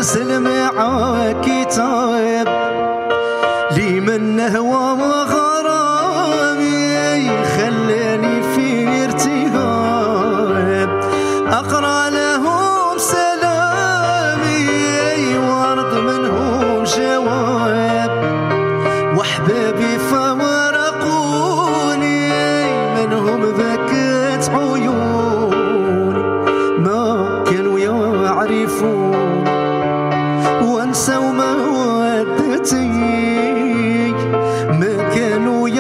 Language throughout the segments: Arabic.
ننزل معاك كتاب لمن هوى وغرامي خلاني في ارتهاب أقرأ لهم سلامي وارد منهم جواب وأحبابي فارقوني منهم بكت عيوني ما كانوا يعرفون وانسوا مودتي ما كانوا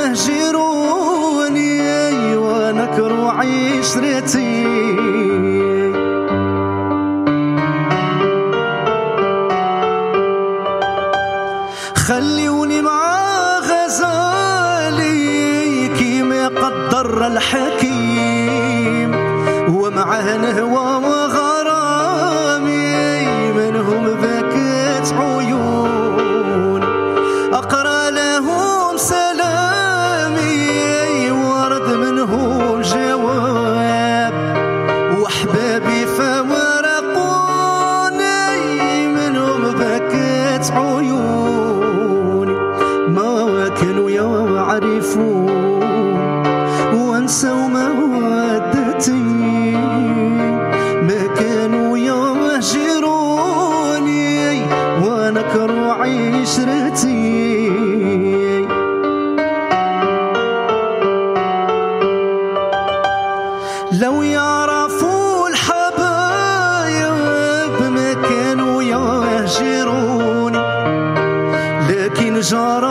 يهجروني ونكروا عشرتي خليوني مع غزالي كيما قدر الحكيم ومعه نهوى وغرامي منهم بكت عيون أقرأ لهم سلامي ورد منهم جواب وأحبابي فارقوني منهم بكت عيوني ما كانوا يعرفون وانسوا مودتي ما كانوا يهجروني ونكروا عشرتي لو يعرفوا الحبايب ما كانوا يهجروني لكن جار